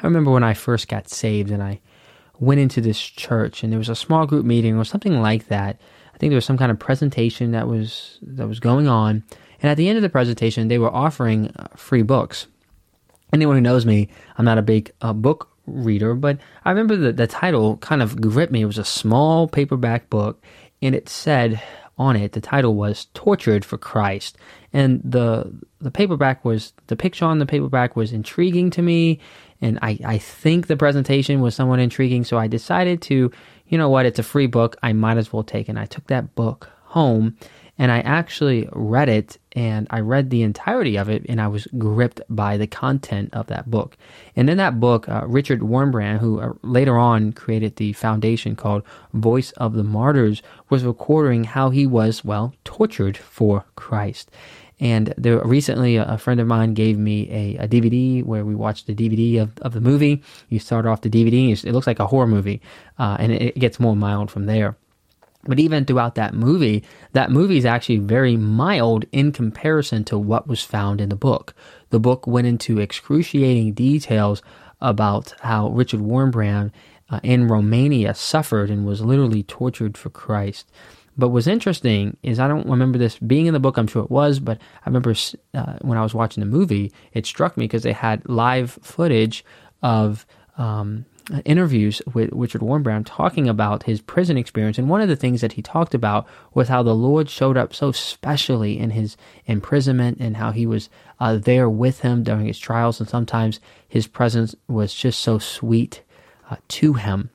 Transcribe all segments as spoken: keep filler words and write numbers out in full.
I remember when I first got saved and I went into this church and there was a small group meeting or something like that. I think there was some kind of presentation that was that was going on. And at the end of the presentation, they were offering uh, free books. Anyone who knows me, I'm not a big uh, book reader, but I remember the, the title kind of gripped me. It was a small paperback book, and it said on it, the title was Tortured for Christ. And the the paperback was, the picture on the paperback was intriguing to me, and I, I think the presentation was somewhat intriguing, so I decided to, you know what, it's a free book, I might as well take it. And I took that book home, and I actually read it, and I read the entirety of it, and I was gripped by the content of that book. And in that book, uh, Richard Wurmbrand, who uh, later on created the foundation called Voice of the Martyrs, was recording how he was, well, tortured for Christ. And there, recently, a friend of mine gave me a, a D V D where we watched the D V D of, of the movie. You start off the D V D, it looks like a horror movie, uh, and it, it gets more mild from there. But even throughout that movie, that movie is actually very mild in comparison to what was found in the book. The book went into excruciating details about how Richard Wurmbrand uh, in Romania suffered and was literally tortured for Christ. But what's interesting is, I don't remember this being in the book, I'm sure it was, but I remember uh, when I was watching the movie, it struck me because they had live footage of um, interviews with Richard Wurmbrand talking about his prison experience. And one of the things that he talked about was how the Lord showed up so specially in his imprisonment, and how he was uh, there with him during his trials, and sometimes his presence was just so sweet uh, to him.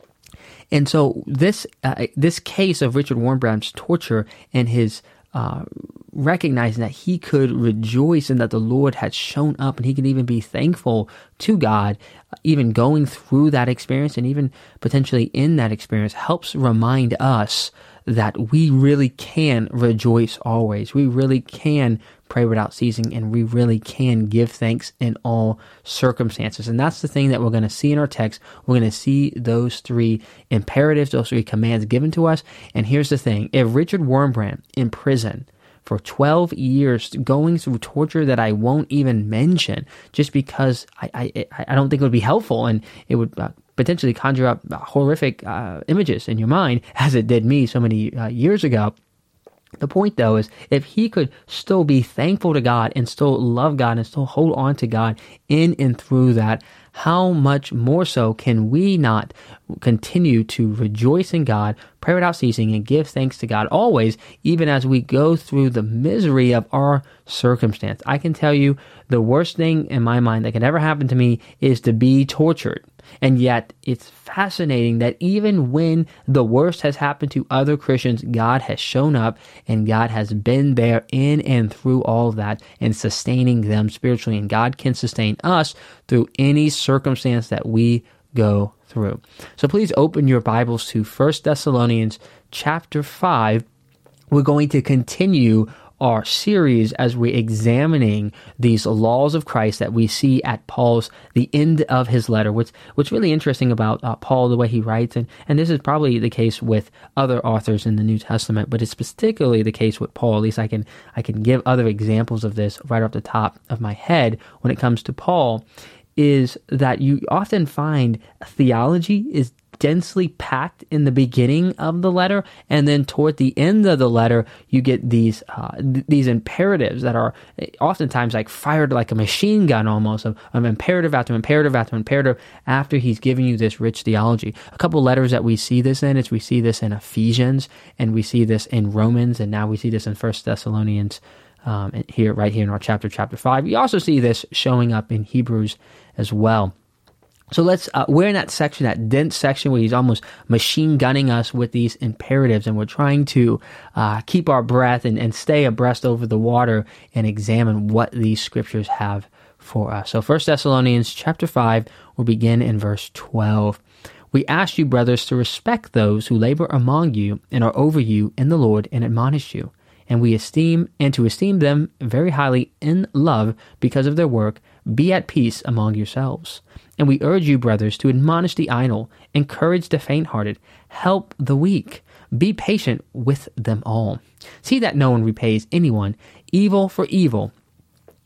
And so this uh, this case of Richard Wurmbrand's torture and his uh, recognizing that he could rejoice and that the Lord had shown up, and he could even be thankful to God, even going through that experience and even potentially in that experience, helps remind us that we really can rejoice always. We really can pray without ceasing, and we really can give thanks in all circumstances. And that's the thing that we're going to see in our text. We're going to see those three imperatives, those three commands given to us. And here's the thing. If Richard Wurmbrand in prison for twelve years, going through torture that I won't even mention, just because I I, I don't think it would be helpful, and it would uh, potentially conjure up horrific uh, images in your mind, as it did me so many uh, years ago. The point, though, is if he could still be thankful to God and still love God and still hold on to God in and through that, how much more so can we not continue to rejoice in God, pray without ceasing, and give thanks to God always, even as we go through the misery of our circumstance? I can tell you the worst thing in my mind that could ever happen to me is to be tortured. And yet, it's fascinating that even when the worst has happened to other Christians, God has shown up, and God has been there in and through all of that and sustaining them spiritually. And God can sustain us through any circumstance that we go through. So please open your Bibles to First Thessalonians chapter five. We're going to continue our series as we're examining these laws of Christ that we see at Paul's, the end of his letter. What's, what's really interesting about uh, Paul, the way he writes, and, and this is probably the case with other authors in the New Testament, but it's particularly the case with Paul. At least I can, I can give other examples of this right off the top of my head when it comes to Paul, is that you often find theology is densely packed in the beginning of the letter, and then toward the end of the letter, you get these uh, th- these imperatives that are oftentimes like fired like a machine gun almost, of, of imperative after imperative after imperative after he's giving you this rich theology. A couple letters that we see this in is we see this in Ephesians, and we see this in Romans, and now we see this in First Thessalonians um, here, right here in our chapter, chapter five. We also see this showing up in Hebrews as well. So let's, uh, we're in that section, that dense section where he's almost machine gunning us with these imperatives, and we're trying to uh, keep our breath and, and stay abreast over the water and examine what these scriptures have for us. So First Thessalonians chapter five, we'll begin in verse twelve. We ask you, brothers, to respect those who labor among you and are over you in the Lord and admonish you. And we esteem, and to esteem them very highly in love because of their work, be at peace among yourselves. And we urge you, brothers, to admonish the idle, encourage the faint-hearted, help the weak, be patient with them all. See that no one repays anyone evil for evil,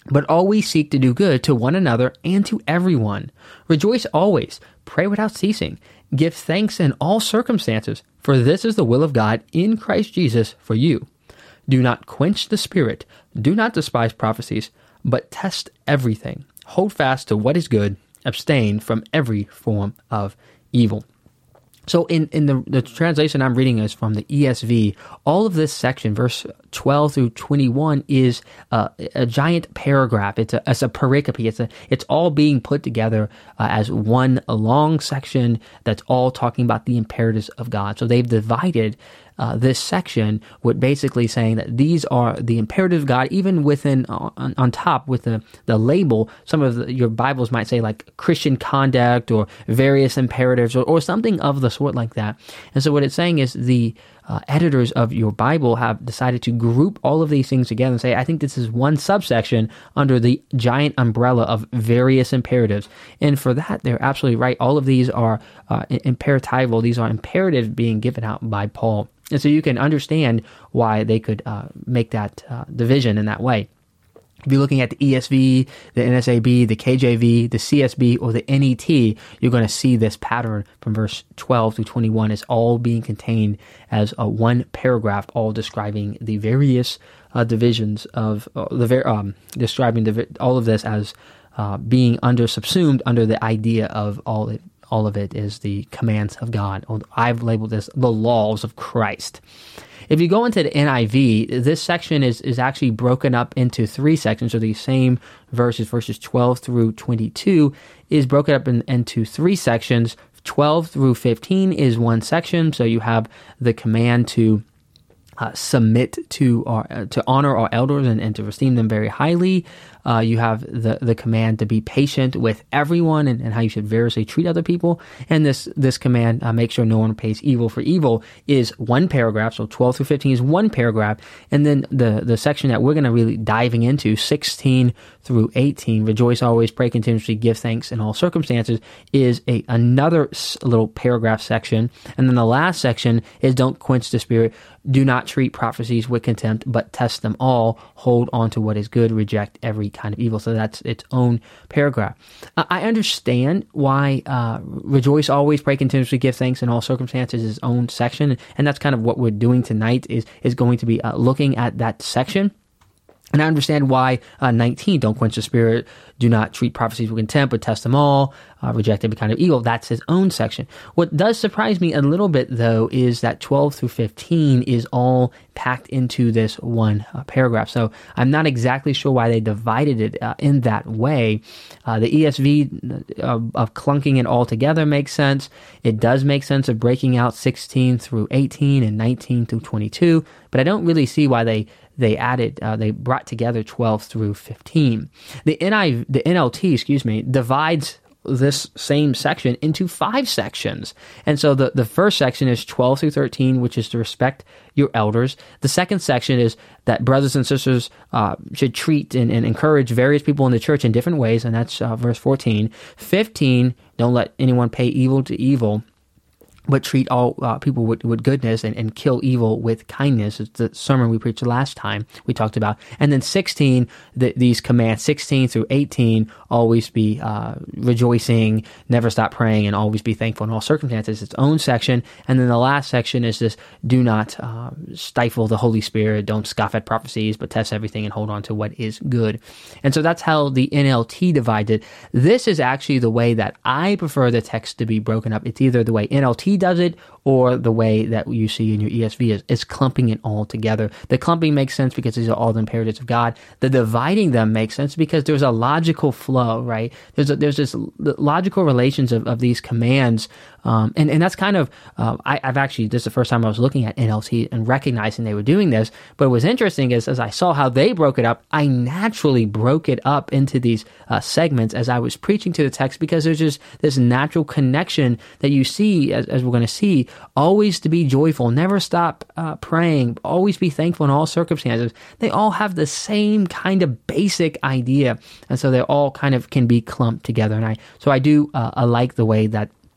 but always seek to do good to one another and to everyone. Rejoice always, pray without ceasing, give thanks in all circumstances, for this is the will of God in Christ Jesus for you. Do not quench the spirit, do not despise prophecies, but test everything. Hold fast to what is good, abstain from every form of evil. So in, in the, the translation I'm reading is from the E S V. All of this section, verse twelve through twenty-one, is uh, a giant paragraph. It's a, it's a pericope. It's a, it's all being put together uh, as one long section that's all talking about the imperatives of God. So they've divided Uh, this section with basically saying that these are the imperatives of God, even within, uh, on, on top with the, the label, some of the, your Bibles might say like Christian conduct or various imperatives or, or something of the sort like that. And so what it's saying is the uh, editors of your Bible have decided to group all of these things together and say, I think this is one subsection under the giant umbrella of various imperatives. And for that, they're absolutely right. All of these are uh, imperatival. These are imperatives being given out by Paul. And so you can understand why they could uh, make that uh, division in that way. If you're looking at the E S V, the N S A B, the K J V, the C S B, or the N E T, you're going to see this pattern from verse twelve through twenty-one is all being contained as a one paragraph, all describing the various uh, divisions of uh, the ver- um, describing the, all of this as uh, being under subsumed under the idea of all it. All of it is the commands of God. I've labeled this the laws of Christ. If you go into the N I V, this section is, is actually broken up into three sections. So these same verses, verses twelve through twenty-two, is broken up in, into three sections. twelve through fifteen is one section. So you have the command to Uh, submit to our, uh, to honor our elders and, and to esteem them very highly. Uh, you have the, the command to be patient with everyone and, and how you should variously treat other people. And this this command, uh, make sure no one pays evil for evil, is one paragraph. So twelve through fifteen is one paragraph. And then the, the section that we're going to really diving into, sixteen through eighteen, rejoice always, pray continuously, give thanks in all circumstances, is a another little paragraph section. And then the last section is don't quench the spirit, do not treat prophecies with contempt, but test them all, hold on to what is good, reject every kind of evil. So that's its own paragraph. Uh, I understand why uh, rejoice always, pray continuously, give thanks in all circumstances is its own section, and that's kind of what we're doing tonight is, is going to be uh, looking at that section. And I understand why uh, nineteen, don't quench the spirit, do not treat prophecies with contempt, but test them all, uh, reject every kind of evil. That's his own section. What does surprise me a little bit, though, is that twelve through fifteen is all packed into this one uh, paragraph. So I'm not exactly sure why they divided it uh, in that way. Uh, the E S V uh, of clunking it all together makes sense. It does make sense of breaking out sixteen through eighteen and nineteen through twenty-two, but I don't really see why they They added, uh, they brought together twelve through fifteen. The N I, the N L T, excuse me, divides this same section into five sections. And so the, the first section is twelve through thirteen, which is to respect your elders. The second section is that brothers and sisters uh, should treat and, and encourage various people in the church in different ways, and that's uh, verse fourteen. fifteen, don't let anyone pay evil to evil, but treat all uh, people with, with goodness and, and kill evil with kindness. It's the sermon we preached last time we talked about. And then sixteen, the, these commands, sixteen through eighteen, always be uh, rejoicing, never stop praying, and always be thankful in all circumstances. Its own section. And then the last section is this, do not uh, stifle the Holy Spirit, don't scoff at prophecies, but test everything and hold on to what is good. And so that's how the N L T divides it. This is actually the way that I prefer the text to be broken up. It's either the way N L T does it or the way that you see in your E S V is, is clumping it all together. The clumping makes sense because these are all the imperatives of God. The dividing them makes sense because there's a logical flow, right? There's a, there's this logical relations of, of these commands. Um, and, and that's kind of, uh, I, I've actually, this is the first time I was looking at N L T and recognizing they were doing this. But what was interesting is as I saw how they broke it up, I naturally broke it up into these uh, segments as I was preaching to the text because there's just this natural connection that you see as, as we're going to see. Always to be joyful, never stop uh, praying, always be thankful in all circumstances. They all have the same kind of basic idea, and so they all kind of can be clumped together. And I, so I do, uh, I like the way that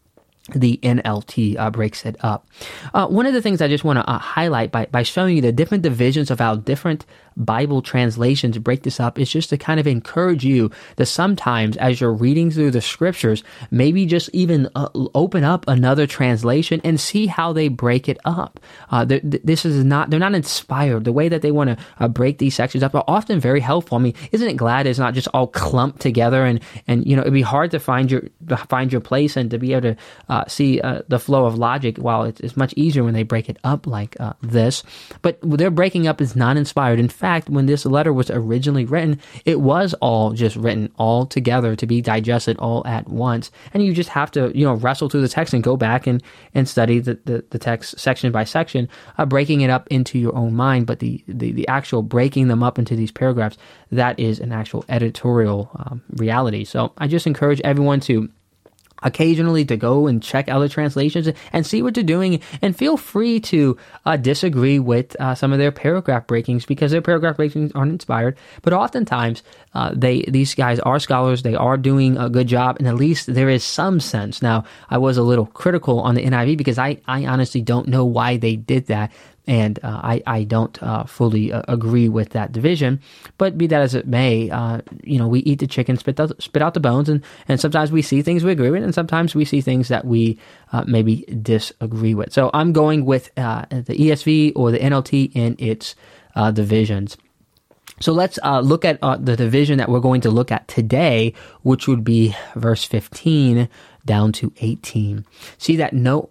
The N L T uh, breaks it up. Uh, one of the things I just want to uh, highlight by, by showing you the different divisions of how different Bible translations break this up is just to kind of encourage you that sometimes as you're reading through the scriptures, maybe just even uh, open up another translation and see how they break it up. Uh, th- this is not, they're not inspired. The way that they want to uh, break these sections up are often very helpful. I mean, isn't it glad it's not just all clumped together and, and, you know, it'd be hard to find your, to find your place and to be able to uh, see uh, the flow of logic while it's, it's much easier when they break it up like uh, this. But their breaking up is not inspired. In fact, fact, when this letter was originally written, it was all just written all together to be digested all at once. And you just have to, you know, wrestle through the text and go back and, and study the, the, the text section by section, uh, breaking it up into your own mind. But the, the, the actual breaking them up into these paragraphs, that is an actual editorial um, reality. So I just encourage everyone to occasionally to go and check other translations and see what they're doing, and feel free to uh, disagree with uh, some of their paragraph breakings, because their paragraph breakings aren't inspired. But oftentimes, uh, they these guys are scholars. They are doing a good job, and at least there is some sense. Now, I was a little critical on the N I V because I, I honestly don't know why they did that. And uh, I, I don't uh, fully uh, agree with that division. But be that as it may, uh, you know, we eat the chicken, spit out, spit out the bones, and, and sometimes we see things we agree with, and sometimes we see things that we uh, maybe disagree with. So I'm going with uh, the E S V or the N L T in its uh, divisions. So let's uh, look at uh, the division that we're going to look at today, which would be verse fifteen down to eighteen. See that no...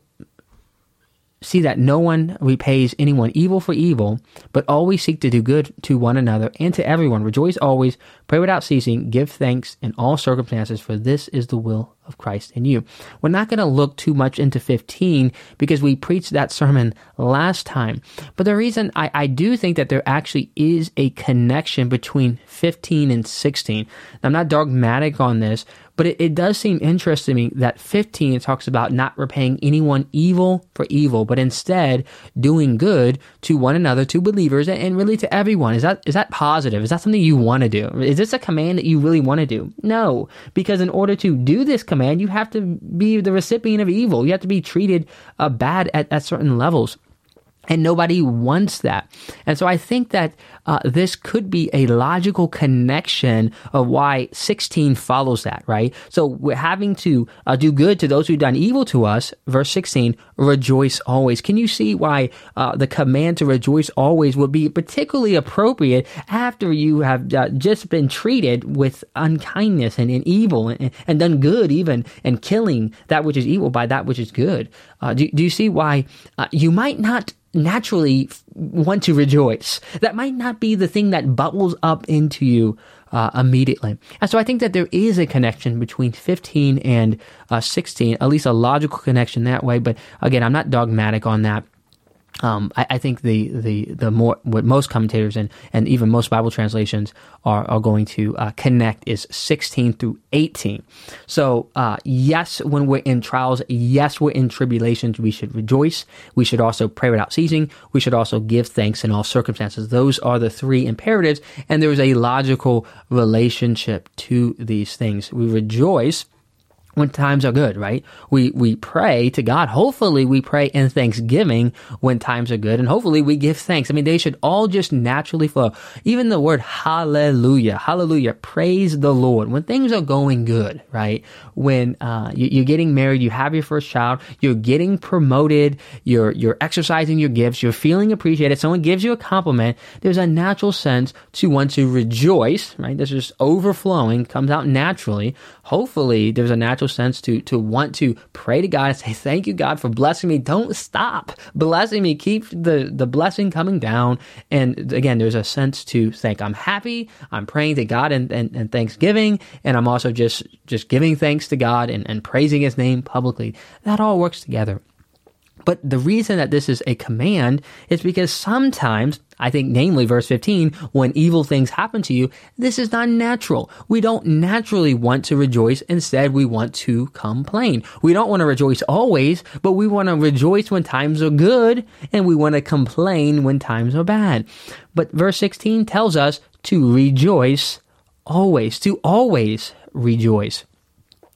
See that no one repays anyone evil for evil, but always seek to do good to one another and to everyone. Rejoice always, pray without ceasing, give thanks in all circumstances, for this is the will of Christ in you. We're not going to look too much into fifteen because we preached that sermon last time. But the reason I, I do think that there actually is a connection between fifteen and sixteen. I'm not dogmatic on this, but it, it does seem interesting to me that fifteen talks about not repaying anyone evil for evil, but instead doing good to one another, to believers, and really to everyone. Is that is that positive? Is that something you want to do? Is this a command that you really want to do? No, because in order to do this command, you have to be the recipient of evil. You have to be treated uh, bad at, at certain levels. And nobody wants that. And so I think that uh, this could be a logical connection of why sixteen follows that, right? So we're having to uh, do good to those who've done evil to us. Verse sixteen, rejoice always. Can you see why uh, the command to rejoice always would be particularly appropriate after you have uh, just been treated with unkindness and, and evil and, and done good even, and killing that which is evil by that which is good? Uh, do, do you see why uh, you might not naturally want to rejoice? That might not be the thing that bubbles up into you uh, immediately. And so I think that there is a connection between fifteen and uh, sixteen, at least a logical connection that way. But again, I'm not dogmatic on that. Um, I, I think the, the, the more, what most commentators and, and even most Bible translations are, are going to uh, connect is sixteen through eighteen. So, uh, yes, when we're in trials, yes, we're in tribulations, we should rejoice. We should also pray without ceasing. We should also give thanks in all circumstances. Those are the three imperatives, and there is a logical relationship to these things. We rejoice when times are good, right? We we pray to God. Hopefully we pray in thanksgiving when times are good, and hopefully we give thanks. I mean, they should all just naturally flow. Even the word hallelujah, hallelujah, praise the Lord. When things are going good, right? When uh, you, you're getting married, you have your first child, you're getting promoted, you're you're exercising your gifts, you're feeling appreciated, someone gives you a compliment, there's a natural sense to want to rejoice, right? This is overflowing, comes out naturally. Hopefully there's a natural sense to to want to pray to God and say, thank you, God, for blessing me. Don't stop blessing me. Keep the, the blessing coming down. And again, there's a sense to thank. I'm happy. I'm praying to God and, and, and thanksgiving. And I'm also just, just giving thanks to God and, and praising his name publicly. That all works together. But the reason that this is a command is because sometimes, I think namely verse fifteen, when evil things happen to you, this is not natural. We don't naturally want to rejoice. Instead, we want to complain. We don't want to rejoice always, but we want to rejoice when times are good, and we want to complain when times are bad. But verse sixteen tells us to rejoice always, to always rejoice.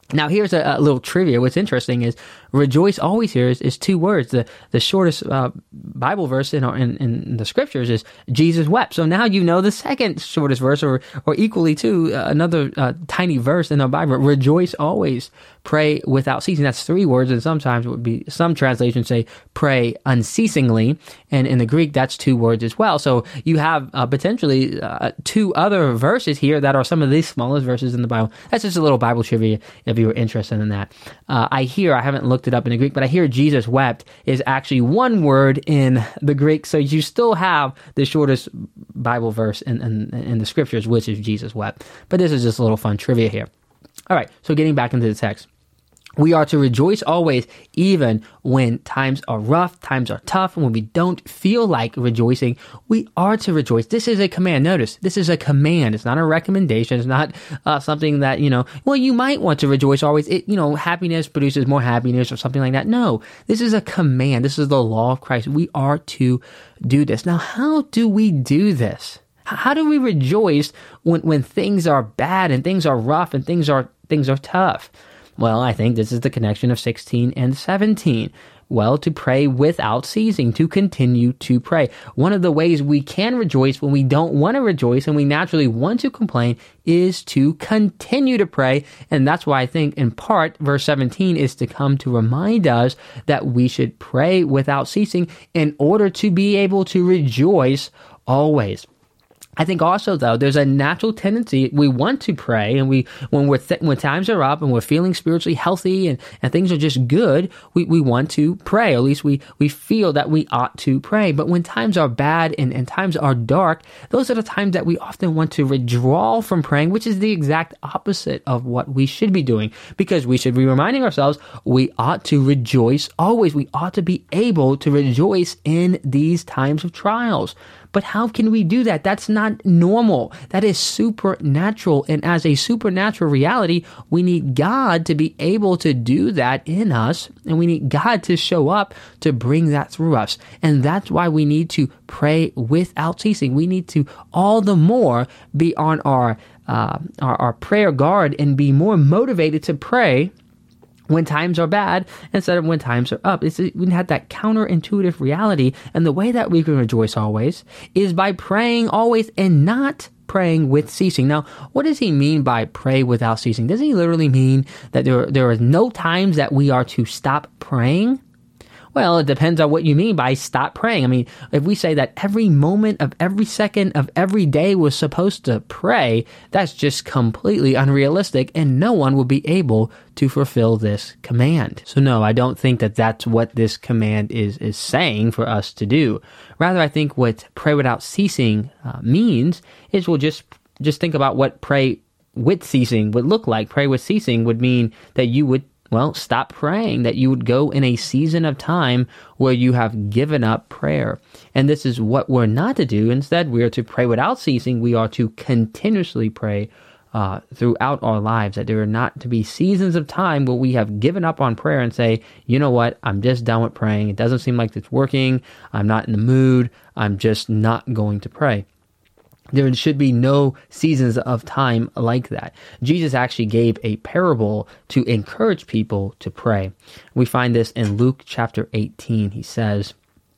Now, here's a, a little trivia. What's interesting is rejoice always here is, is two words. The the shortest uh, Bible verse in, our, in in the scriptures is Jesus wept. So now you know the second shortest verse, or or equally to uh, another uh, tiny verse in the Bible. Rejoice always, pray without ceasing. That's three words, and sometimes it would be, some translations say pray unceasingly, and in the Greek that's two words as well. So you have uh, potentially uh, two other verses here that are some of the smallest verses in the Bible. That's just a little Bible trivia if you were interested in that. Uh, I hear, I haven't looked it up in the Greek, but I hear Jesus wept is actually one word in the Greek. So you still have the shortest Bible verse in, in, in the scriptures, which is Jesus wept. But this is just a little fun trivia here. All right, so getting back into the text. We are to rejoice always, even when times are rough, times are tough, and when we don't feel like rejoicing, we are to rejoice. This is a command. Notice, this is a command. It's not a recommendation. It's not uh, something that, you know, well, you might want to rejoice always. It, you know, happiness produces more happiness or something like that. No, this is a command. This is the law of Christ. We are to do this. Now, how do we do this? How do we rejoice when, when things are bad and things are rough and things are things are tough? Well, I think this is the connection of sixteen and seventeen. Well, to pray without ceasing, to continue to pray. One of the ways we can rejoice when we don't want to rejoice and we naturally want to complain is to continue to pray. And that's why I think in part, verse seventeen is to come to remind us that we should pray without ceasing in order to be able to rejoice always. I think also, though, there's a natural tendency. We want to pray, and we when we're th- when times are up and we're feeling spiritually healthy and, and things are just good, we, we want to pray. Or at least we we feel that we ought to pray. But when times are bad and, and times are dark, those are the times that we often want to withdraw from praying, which is the exact opposite of what we should be doing. Because we should be reminding ourselves we ought to rejoice always. We ought to be able to rejoice in these times of trials. But how can we do that? That's not normal. That is supernatural. And as a supernatural reality, we need God to be able to do that in us. And we need God to show up to bring that through us. And that's why we need to pray without ceasing. We need to all the more be on our, uh, our, our prayer guard and be more motivated to pray when times are bad instead of when times are up. It's, we have that counterintuitive reality, and the way that we can rejoice always is by praying always and not praying with ceasing. Now, what does he mean by pray without ceasing? Does he literally mean that there, there are no times that we are to stop praying? Well, it depends on what you mean by stop praying. I mean, if we say that every moment of every second of every day was supposed to pray, that's just completely unrealistic, and no one will be able to fulfill this command. So no, I don't think that that's what this command is is saying for us to do. Rather, I think what pray without ceasing uh, means is we'll just just think about what pray with ceasing would look like. Pray with ceasing would mean that you would Well, stop praying, that you would go in a season of time where you have given up prayer. And this is what we're not to do. Instead, we are to pray without ceasing. We are to continuously pray uh, throughout our lives, that there are not to be seasons of time where we have given up on prayer and say, you know what, I'm just done with praying. It doesn't seem like it's working. I'm not in the mood. I'm just not going to pray. There should be no seasons of time like that. Jesus actually gave a parable to encourage people to pray. We find this in Luke chapter eighteen. He says,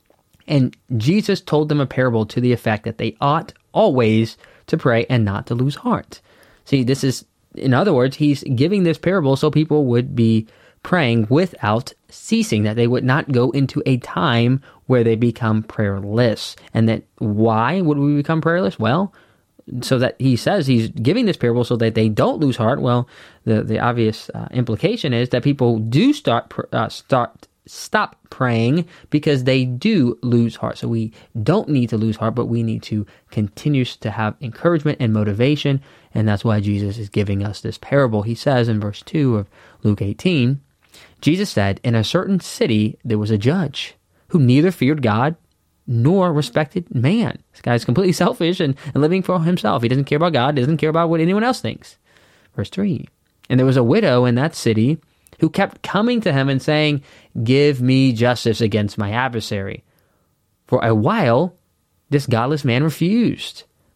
and Jesus told them a parable to the effect that they ought always to pray and not to lose heart. See, this is, in other words, he's giving this parable so people would be praying without ceasing, that they would not go into a time where they become prayerless. And that why would we become prayerless? Well, so that he says he's giving this parable so that they don't lose heart. Well, the, the obvious uh, implication is that people do start uh, start stop praying because they do lose heart. So we don't need to lose heart, but we need to continue to have encouragement and motivation. And that's why Jesus is giving us this parable. He says in verse two of Luke eighteen, Jesus said, in a certain city there was a judge who neither feared God nor respected man. This guy's completely selfish and, and living for himself. He doesn't care about God, doesn't care about what anyone else thinks. Verse three, and there was a widow in that city who kept coming to him and saying, give me justice against my adversary. For a while, this godless man refused.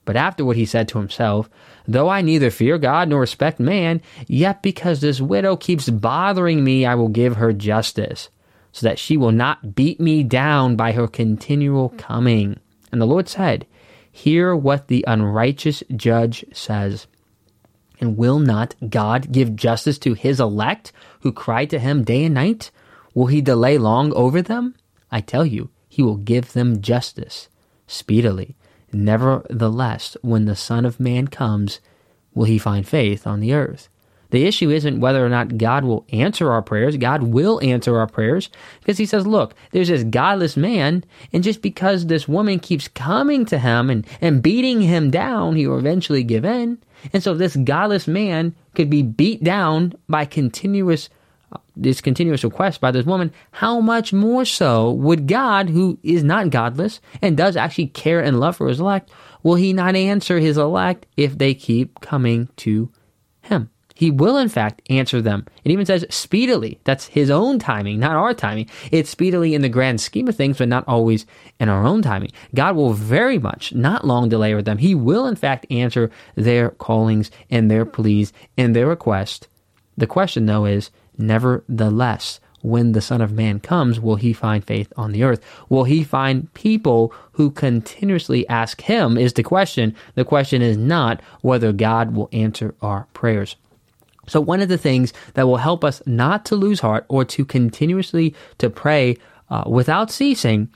But afterward he said to himself, though I neither fear God nor respect man, yet because this widow keeps bothering me, I will give her justice, so that she will not beat me down by her continual coming. And the Lord said, hear what the unrighteous judge says. And will not God give justice to his elect who cry to him day and night? Will he delay long over them? I tell you, he will give them justice speedily. Nevertheless, when the Son of Man comes, will he find faith on the earth? The issue isn't whether or not God will answer our prayers. God will answer our prayers, because he says, look, there's this godless man, and just because this woman keeps coming to him and, and beating him down, he will eventually give in. And so this godless man could be beat down by continuous this continuous request by this woman. How much more so would God, who is not godless and does actually care and love for his elect, will he not answer his elect if they keep coming to him? He will, in fact, answer them. It even says speedily. That's his own timing, not our timing. It's speedily in the grand scheme of things, but not always in our own timing. God will very much not long delay with them. He will, in fact, answer their callings and their pleas and their request. The question, though, is, nevertheless, when the Son of Man comes, will he find faith on the earth? Will he find people who continuously ask him is the question. The question is not whether God will answer our prayers. So one of the things that will help us not to lose heart or to continuously to pray uh, without ceasing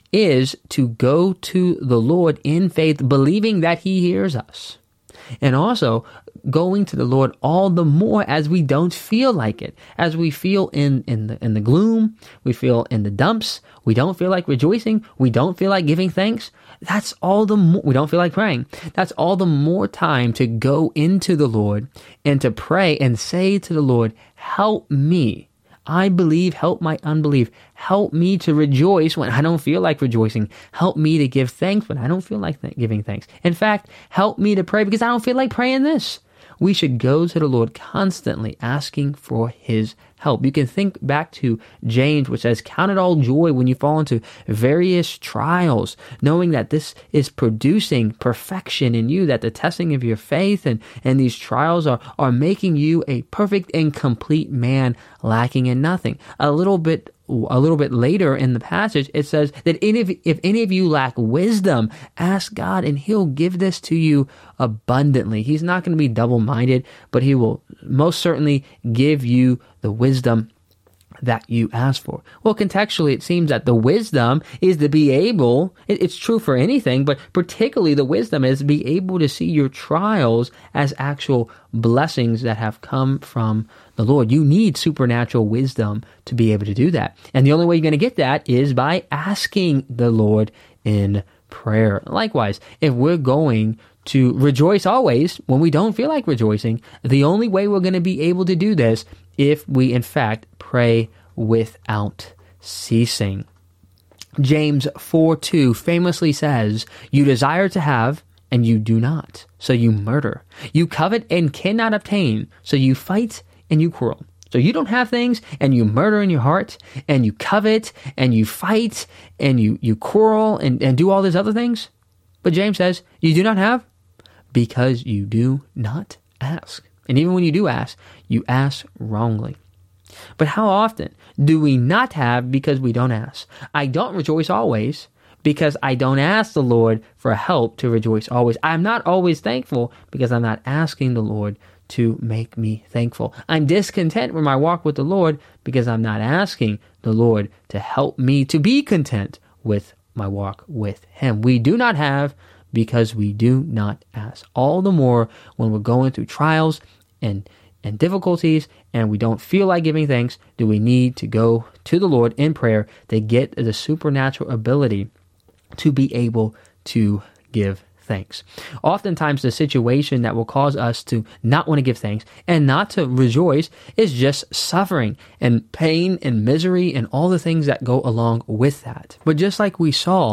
is to go to the Lord in faith, believing that he hears us. And also going to the Lord all the more as we don't feel like it, as we feel in, in the in the gloom, we feel in the dumps, we don't feel like rejoicing, we don't feel like giving thanks. That's all the more, we don't feel like praying. That's all the more time to go into the Lord and to pray and say to the Lord, help me. I believe, help my unbelief. Help me to rejoice when I don't feel like rejoicing. Help me to give thanks when I don't feel like th- giving thanks. In fact, help me to pray because I don't feel like praying this. We should go to the Lord constantly asking for his help. You can think back to James, which says, count it all joy when you fall into various trials, knowing that this is producing perfection in you, that the testing of your faith and, and these trials are, are making you a perfect and complete man, lacking in nothing. A little bit A little bit later in the passage, it says that if, if any of you lack wisdom, ask God and he'll give this to you abundantly. He's not going to be double-minded, but he will most certainly give you the wisdom that you ask for. Well, contextually, it seems that the wisdom is to be able, it, it's true for anything, but particularly the wisdom is to be able to see your trials as actual blessings that have come from the Lord. You need supernatural wisdom to be able to do that. And the only way you're going to get that is by asking the Lord in prayer. Likewise, if we're going to rejoice always when we don't feel like rejoicing, the only way we're going to be able to do this if we, in fact, pray without ceasing. James four two famously says, you desire to have, and you do not, so you murder. You covet and cannot obtain, so you fight and you quarrel. So you don't have things, and you murder in your heart, and you covet, and you fight, and you, you quarrel, and, and do all these other things. But James says, you do not have, because you do not ask. And even when you do ask, you ask wrongly. But how often do we not have because we don't ask? I don't rejoice always because I don't ask the Lord for help to rejoice always. I'm not always thankful because I'm not asking the Lord to make me thankful. I'm discontent with my walk with the Lord because I'm not asking the Lord to help me to be content with my walk with him. We do not have because we do not ask. All the more when we're going through trials and and difficulties and we don't feel like giving thanks, do we need to go to the Lord in prayer to get the supernatural ability to be able to give thanks. Oftentimes the situation that will cause us to not want to give thanks and not to rejoice is just suffering and pain and misery and all the things that go along with that. But just like we saw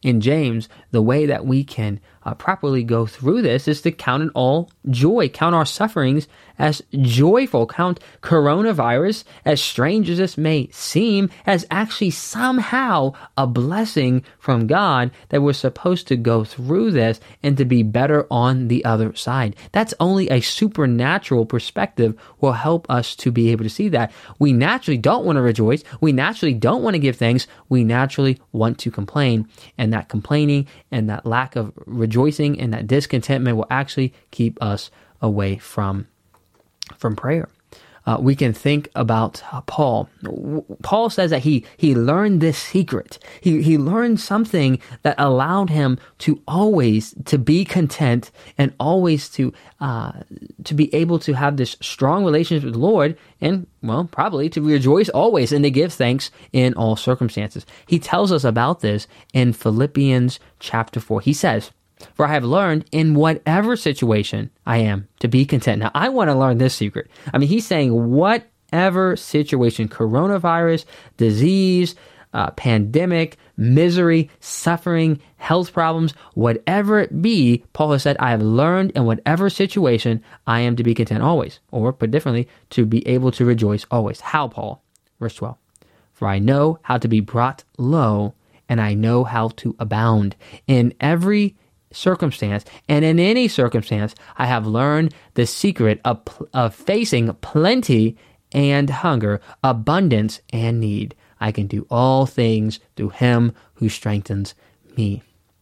in James, the way that we can uh, properly go through this is to count it all joy, count our sufferings as joyful, count coronavirus, as strange as this may seem, as actually somehow a blessing from God that we're supposed to go through this and to be better on the other side. That's only a supernatural perspective will help us to be able to see that. We naturally don't want to rejoice. We naturally don't want to give thanks. We naturally want to complain. And that complaining and that lack of rejoicing and that discontentment will actually keep us away from, from prayer. Uh, we can think about uh, Paul. Paul says that he he learned this secret. He he learned something that allowed him to always to be content and always to uh, to be able to have this strong relationship with the Lord, and well, probably to rejoice always and to give thanks in all circumstances. He tells us about this in Philippians chapter four. He says, "For I have learned in whatever situation I am to be content." Now, I want to learn this secret. I mean, he's saying whatever situation, coronavirus, disease, uh, pandemic, misery, suffering, health problems, whatever it be, Paul has said, I have learned in whatever situation I am to be content always. Or, put differently, to be able to rejoice always. How, Paul? Verse twelve. "For I know how to be brought low, and I know how to abound. In every circumstance, and in any circumstance, I have learned the secret of, of facing plenty and hunger, abundance and need. I can do all things through him who strengthens me."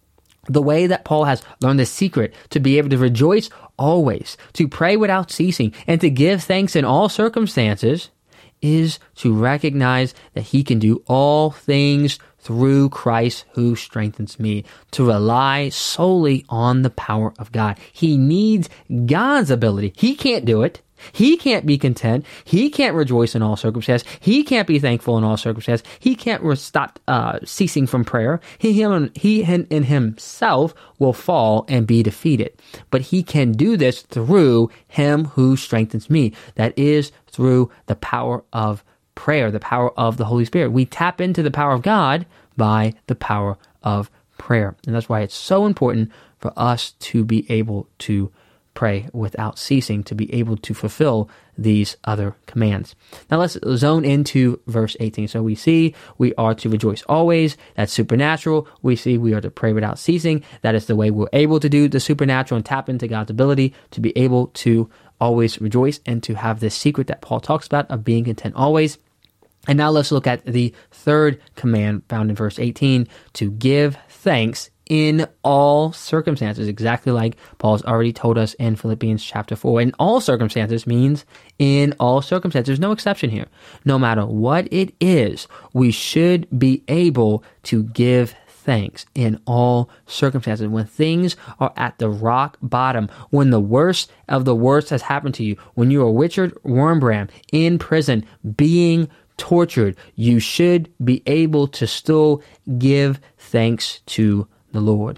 The way that Paul has learned the secret to be able to rejoice always, to pray without ceasing, and to give thanks in all circumstances is to recognize that he can do all things through Christ who strengthens me, to rely solely on the power of God. He needs God's ability. He can't do it. He can't be content. He can't rejoice in all circumstances. He can't be thankful in all circumstances. He can't re- stop uh, ceasing from prayer. He, him, he in, in himself will fall and be defeated. But he can do this through him who strengthens me. That is through the power of prayer, the power of the Holy Spirit. We tap into the power of God by the power of prayer. And that's why it's so important for us to be able to pray without ceasing, to be able to fulfill these other commands. Now let's zone into verse eighteen. So we see we are to rejoice always. That's supernatural. We see we are to pray without ceasing. That is the way we're able to do the supernatural and tap into God's ability to be able to always rejoice and to have this secret that Paul talks about of being content always. And now let's look at the third command found in verse eighteen, to give thanks in all circumstances, exactly like Paul's already told us in Philippians chapter four. In all circumstances means in all circumstances. There's no exception here. No matter what it is, we should be able to give thanks in all circumstances. When things are at the rock bottom, when the worst of the worst has happened to you, when you are Richard Wurmbrand in prison, being tortured, you should be able to still give thanks to the Lord.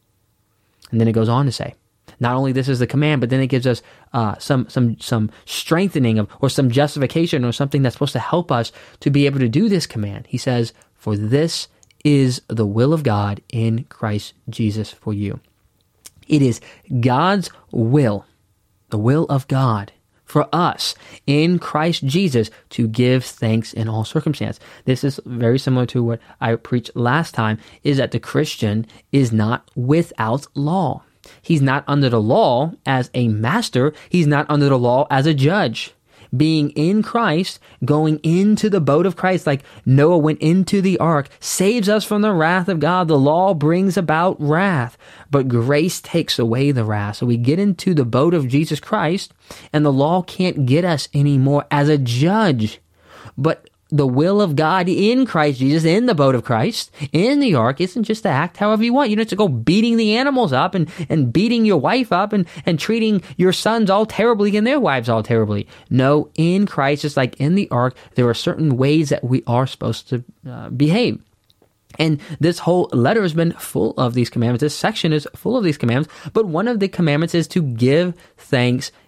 And then it goes on to say, not only this is the command, but then it gives us uh, some some some strengthening of, or some justification, or something that's supposed to help us to be able to do this command. He says, "For this is the will of God in Christ Jesus for you." It is God's will, the will of God, for us in Christ Jesus to give thanks in all circumstance. This is very similar to what I preached last time, is that the Christian is not without law. He's not under the law as a master. He's not under the law as a judge. Being in Christ, going into the boat of Christ like Noah went into the ark, saves us from the wrath of God. The law brings about wrath, but grace takes away the wrath. So we get into the boat of Jesus Christ, and the law can't get us anymore as a judge. But the will of God in Christ Jesus, in the boat of Christ, in the ark, isn't just to act however you want. You don't have to go beating the animals up and, and beating your wife up and, and treating your sons all terribly and their wives all terribly. No, in Christ, just like in the ark, there are certain ways that we are supposed to uh, behave. And this whole letter has been full of these commandments. This section is full of these commandments. But one of the commandments is to give thanks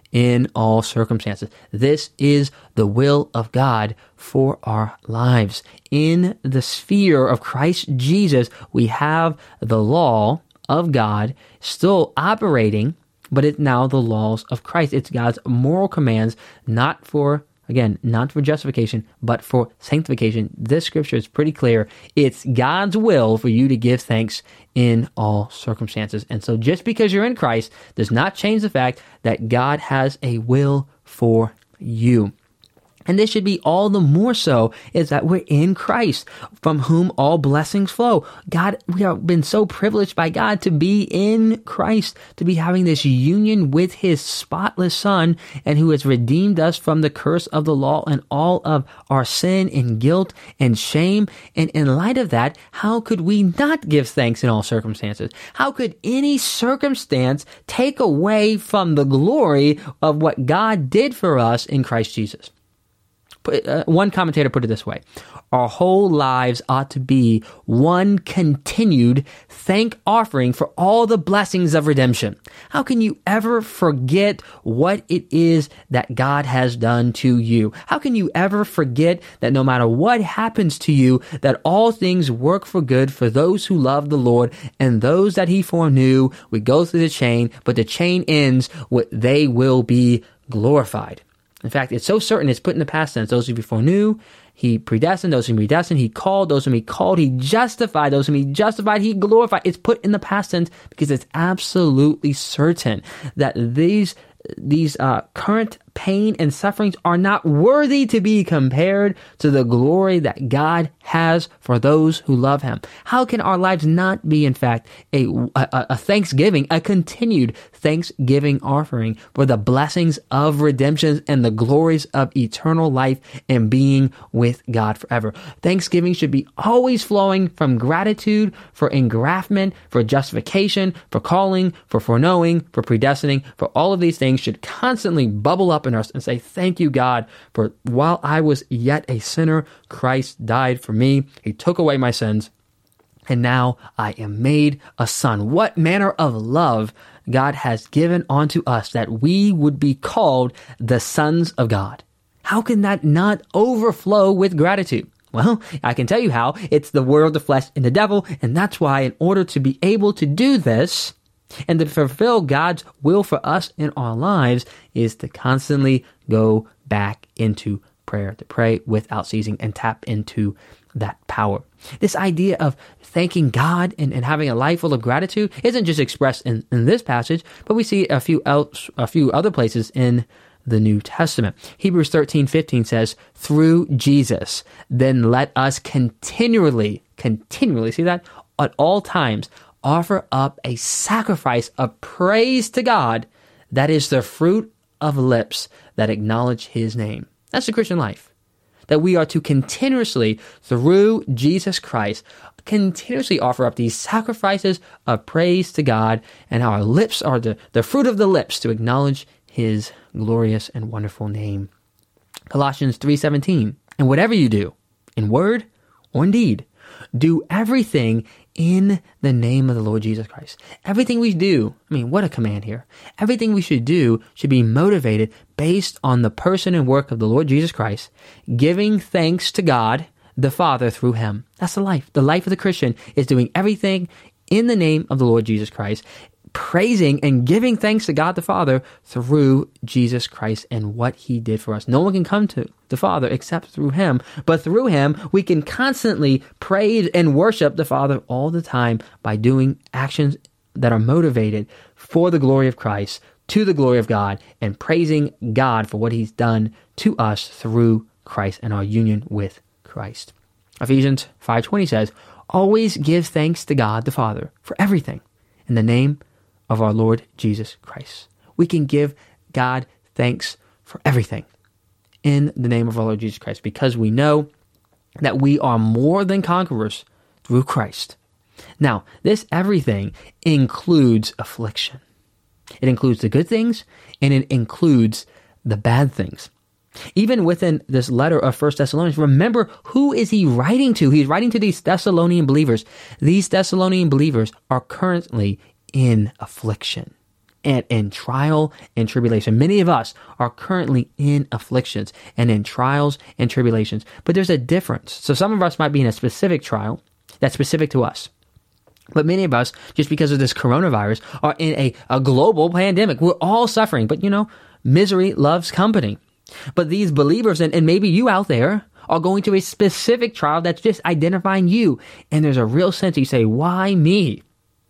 in all circumstances. This is the will of God for our lives. In the sphere of Christ Jesus, we have the law of God still operating, but it's now the laws of Christ. It's God's moral commands, not for, again, not for justification, but for sanctification. This scripture is pretty clear. It's God's will for you to give thanks in all circumstances. And so just because you're in Christ does not change the fact that God has a will for you. And this should be all the more so is that we're in Christ, from whom all blessings flow. God, we have been so privileged by God to be in Christ, to be having this union with his spotless Son, and who has redeemed us from the curse of the law and all of our sin and guilt and shame. And in light of that, how could we not give thanks in all circumstances? How could any circumstance take away from the glory of what God did for us in Christ Jesus? Uh, one commentator put it this way: our whole lives ought to be one continued thank offering for all the blessings of redemption. How can you ever forget what it is that God has done to you? How can you ever forget that no matter what happens to you, that all things work for good for those who love the Lord and those that he foreknew? We go through the chain, but the chain ends with they will be glorified. In fact, it's so certain it's put in the past tense. Those who he foreknew, he predestined. Those whom he predestined, he called. Those whom he called, he justified. Those whom he justified, he glorified. It's put in the past tense because it's absolutely certain that these these uh, current pain and sufferings are not worthy to be compared to the glory that God has for those who love him. How can our lives not be, in fact, a, a, a thanksgiving, a continued thanksgiving offering for the blessings of redemption and the glories of eternal life and being with God forever? Thanksgiving should be always flowing from gratitude for engraftment, for justification, for calling, for foreknowing, for predestining. For all of these things should constantly bubble up in us and say, thank you, God, for while I was yet a sinner, Christ died for me. He took away my sins, and now I am made a son. What manner of love God has given unto us that we would be called the sons of God. How can that not overflow with gratitude? Well, I can tell you how. It's the world, the flesh, and the devil, and that's why in order to be able to do this, and to fulfill God's will for us in our lives, is to constantly go back into prayer, to pray without ceasing and tap into that power. This idea of thanking God and, and having a life full of gratitude isn't just expressed in, in this passage, but we see a few else, a few other places in the New Testament. Hebrews thirteen fifteen says, through Jesus, then let us continually, continually, see that? At all times, offer up a sacrifice of praise to God that is the fruit of lips that acknowledge his name. That's the Christian life. That we are to continuously, through Jesus Christ, continuously offer up these sacrifices of praise to God, and our lips are the, the fruit of the lips to acknowledge his glorious and wonderful name. Colossians three seventeen, and whatever you do, in word or in deed, do everything in the name of the Lord Jesus Christ. Everything we do, I mean, what a command here. Everything we should do should be motivated based on the person and work of the Lord Jesus Christ, giving thanks to God, the Father, through him. That's the life. The life of the Christian is doing everything in the name of the Lord Jesus Christ, praising and giving thanks to God the Father through Jesus Christ and what he did for us. No one can come to the Father except through him, but through him we can constantly praise and worship the Father all the time by doing actions that are motivated for the glory of Christ, to the glory of God, and praising God for what he's done to us through Christ and our union with Christ. Ephesians five twenty says, always give thanks to God the Father for everything in the name of our Lord Jesus Christ. We can give God thanks for everything in the name of our Lord Jesus Christ because we know that we are more than conquerors through Christ. Now, this everything includes affliction. It includes the good things and it includes the bad things. Even within this letter of First Thessalonians, remember, who is he writing to? He's writing to these Thessalonian believers. These Thessalonian believers are currently in affliction. and in trial and tribulation. Many of us are currently in afflictions and in trials and tribulations, but there's a difference. So some of us might be in a specific trial that's specific to us. But many of us, just because of this coronavirus, are in a, a global pandemic. We're all suffering, but you know, misery loves company. But these believers, and, and maybe you out there, are going to a specific trial that's just identifying you. And there's a real sense you say, why me?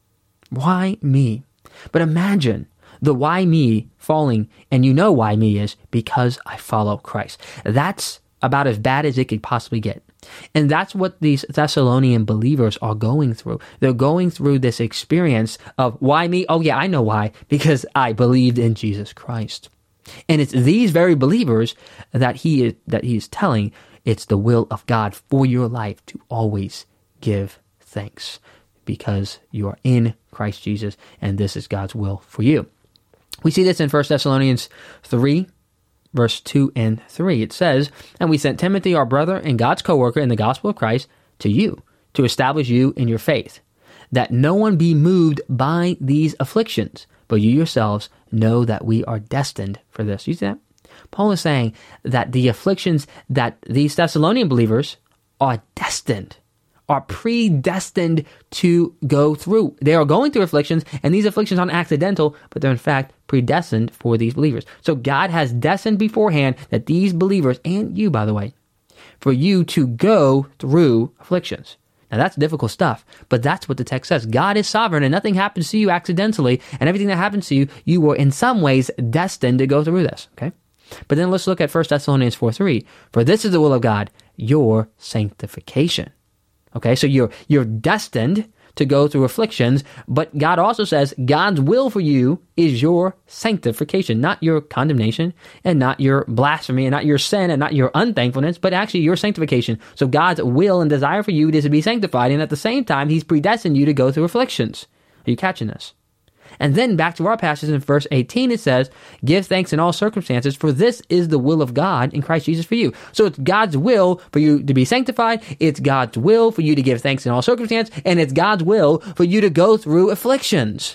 Why me? But imagine the why me falling, and you know why me is because I follow Christ. That's about as bad as it could possibly get. And that's what these Thessalonian believers are going through. They're going through this experience of why me? Oh yeah, I know why. Because I believed in Jesus Christ. And it's these very believers that he is, that he is telling it's the will of God for your life to always give thanks because you are in Christ Jesus and this is God's will for you. We see this in First Thessalonians three, verse two and three. It says, "And we sent Timothy, our brother and God's co-worker in the gospel of Christ, to you, to establish you in your faith, that no one be moved by these afflictions, but you yourselves know that we are destined for this." You see that? Paul is saying that the afflictions that these Thessalonian believers are destined, are predestined to go through. They are going through afflictions, and these afflictions aren't accidental, but they're in fact predestined for these believers. So God has destined beforehand that these believers, and you, by the way, for you to go through afflictions. Now that's difficult stuff, but that's what the text says. God is sovereign and nothing happens to you accidentally, and everything that happens to you, you were in some ways destined to go through this, okay? But then let's look at First Thessalonians four three. "For this is the will of God, your sanctification." Okay, so you're you're destined to go through afflictions, but God also says God's will for you is your sanctification, not your condemnation and not your blasphemy and not your sin and not your unthankfulness, but actually your sanctification. So God's will and desire for you is to be sanctified, and at the same time, he's predestined you to go through afflictions. Are you catching this? And then back to our passage in verse eighteen, it says, "Give thanks in all circumstances, for this is the will of God in Christ Jesus for you." So it's God's will for you to be sanctified, it's God's will for you to give thanks in all circumstances, and it's God's will for you to go through afflictions.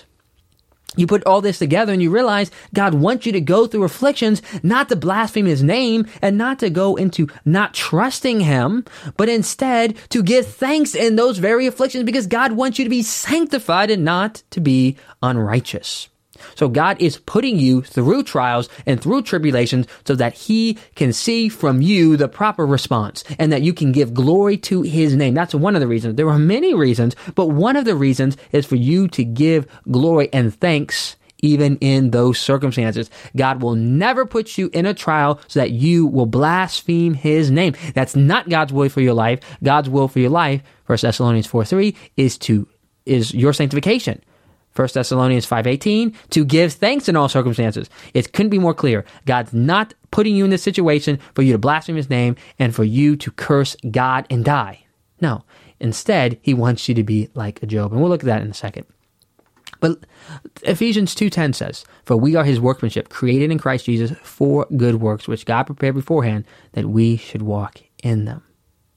You put all this together and you realize God wants you to go through afflictions, not to blaspheme his name and not to go into not trusting him, but instead to give thanks in those very afflictions because God wants you to be sanctified and not to be unrighteous. So God is putting you through trials and through tribulations so that he can see from you the proper response and that you can give glory to his name. That's one of the reasons. There are many reasons, but one of the reasons is for you to give glory and thanks even in those circumstances. God will never put you in a trial so that you will blaspheme his name. That's not God's will for your life. God's will for your life, First Thessalonians four three, is to is your sanctification. First Thessalonians five eighteen, to give thanks in all circumstances. It couldn't be more clear. God's not putting you in this situation for you to blaspheme his name and for you to curse God and die. No. Instead, he wants you to be like Job. And we'll look at that in a second. But Ephesians two ten says, "For we are his workmanship, created in Christ Jesus for good works, which God prepared beforehand that we should walk in them."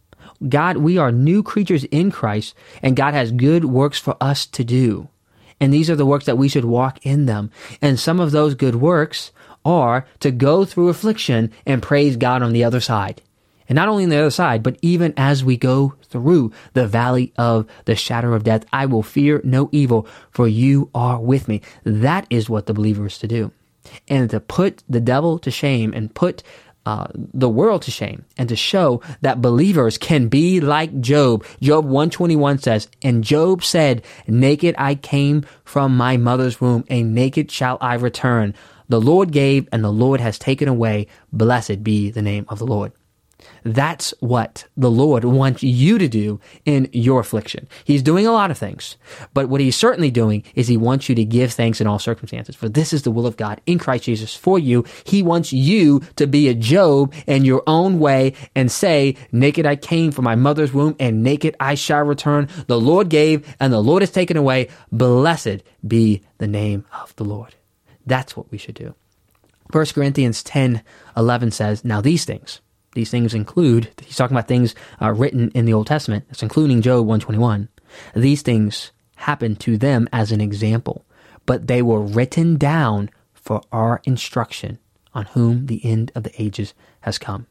God, we are new creatures in Christ, and God has good works for us to do. And these are the works that we should walk in them. And some of those good works are to go through affliction and praise God on the other side. And not only on the other side, but even as we go through the valley of the shadow of death, I will fear no evil, for you are with me. That is what the believer is to do. And to put the devil to shame and put Uh, the world to shame and to show that believers can be like Job. Job one twenty-one says, "And Job said, naked I came from my mother's womb, and naked shall I return. The Lord gave, and the Lord has taken away. Blessed be the name of the Lord." That's what the Lord wants you to do in your affliction. He's doing a lot of things, but what he's certainly doing is he wants you to give thanks in all circumstances, for this is the will of God in Christ Jesus for you. He wants you to be a Job in your own way and say, "Naked I came from my mother's womb, and naked I shall return. The Lord gave, and the Lord has taken away. Blessed be the name of the Lord." That's what we should do. First Corinthians ten eleven says, "Now these things," These things include, he's talking about things uh, written in the Old Testament, it's including Job one twenty-one. "These things happen to them as an example, but they were written down for our instruction, on whom the end of the ages has come.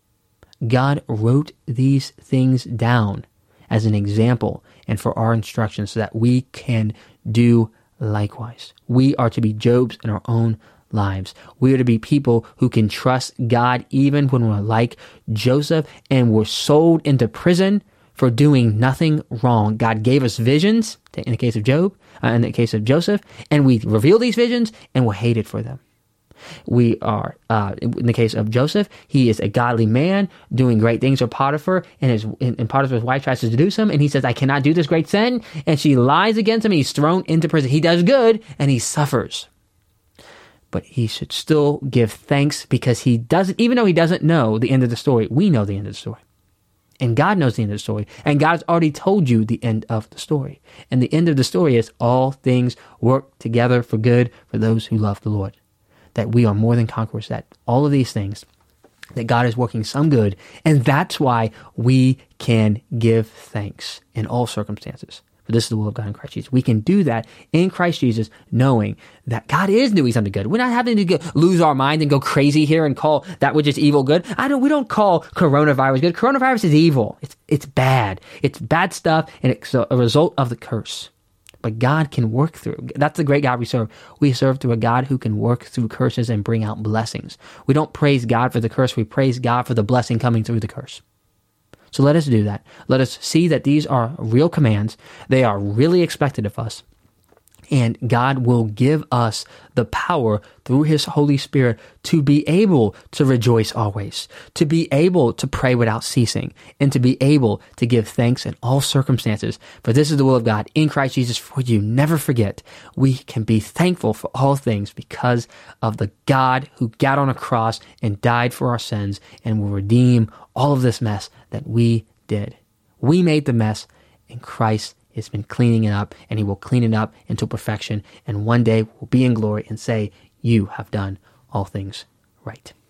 God wrote these things down as an example and for our instruction so that we can do likewise. We are to be Jobs in our own lives. We are to be people who can trust God even when we're like Joseph and we're sold into prison for doing nothing wrong. God gave us visions, in the case of Job, uh, in the case of Joseph, and we reveal these visions and we're hated for them. We are, uh, in the case of Joseph, he is a godly man doing great things for Potiphar, and his and Potiphar's wife tries to seduce him, and he says, I cannot do this great sin, and she lies against him, and he's thrown into prison. He does good, and he suffers. But he should still give thanks because he doesn't, even though he doesn't know the end of the story, we know the end of the story. And God knows the end of the story. And God's already told you the end of the story. And the end of the story is all things work together for good for those who love the Lord. That we are more than conquerors, that all of these things, that God is working some good. And that's why we can give thanks in all circumstances. For this is the will of God in Christ Jesus. We can do that in Christ Jesus, knowing that God is doing something good. We're not having to go, lose our mind and go crazy here and call that which is evil good. I don't. We don't call coronavirus good. Coronavirus is evil. It's it's bad. It's bad stuff, and it's a result of the curse. But God can work through. That's the great God we serve. We serve through a God who can work through curses and bring out blessings. We don't praise God for the curse. We praise God for the blessing coming through the curse. So let us do that. Let us see that these are real commands. They are really expected of us. And God will give us the power through his Holy Spirit to be able to rejoice always, to be able to pray without ceasing, and to be able to give thanks in all circumstances. For this is the will of God in Christ Jesus for you. Never forget, we can be thankful for all things because of the God who got on a cross and died for our sins and will redeem all of this mess that we did. We made the mess, and Christ has been cleaning it up, and he will clean it up until perfection. And one day we'll be in glory and say, you have done all things right.